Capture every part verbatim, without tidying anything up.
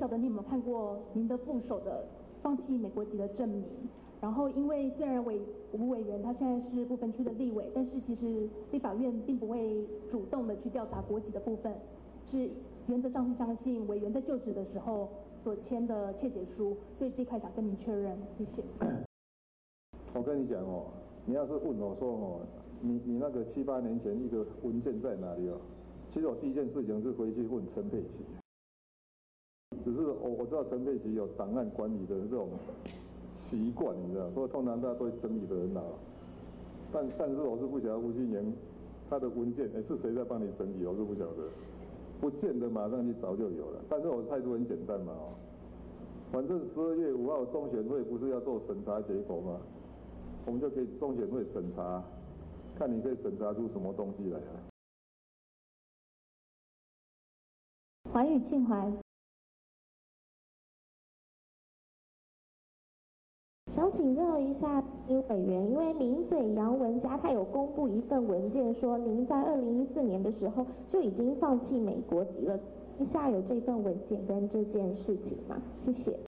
晓得你有没有看过您的副手的放弃美国籍的证明？然后，因为虽然委吴委员他现在是不分区的立委，但是其实立法院并不会主动的去调查国籍的部分，是原则上是相信委员在就职的时候所签的切结书，所以这块想跟您确认，谢谢。 我跟你讲哦，你要是问我说哦，你你那个七八年前一个文件在哪里哦？其实我第一件事情是回去问陈佩琪，只是我我知道陈佩琪有档案管理的这种习惯，你知道，所以通常他都会整理的很好。但但是我是不晓得吴欣盈他的文件，哎，是谁在帮你整理？我是不晓得，不见得马上去找就有了。但是我态度很简单嘛，哦，反正十二月五号中选会不是要做审查结果吗？我们就可以中选会审查，看你可以审查出什么东西来啊。 环宇庆环，想请教一下林委员，因为名嘴杨文嘉他有公布一份文件说，您在二零一四年的时候就已经放弃美国籍了。下有这份文件跟这件事情吗？谢谢。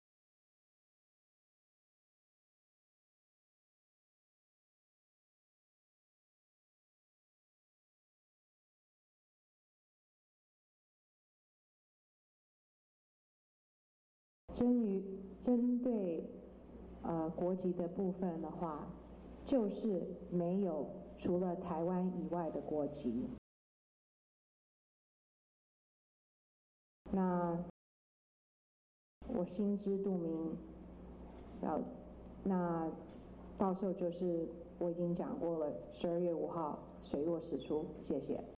针于针对呃国籍的部分的话，就是没有除了台湾以外的国籍。那我心知肚明，要那到时候就是我已经讲过了，十二月五号水落石出，谢谢。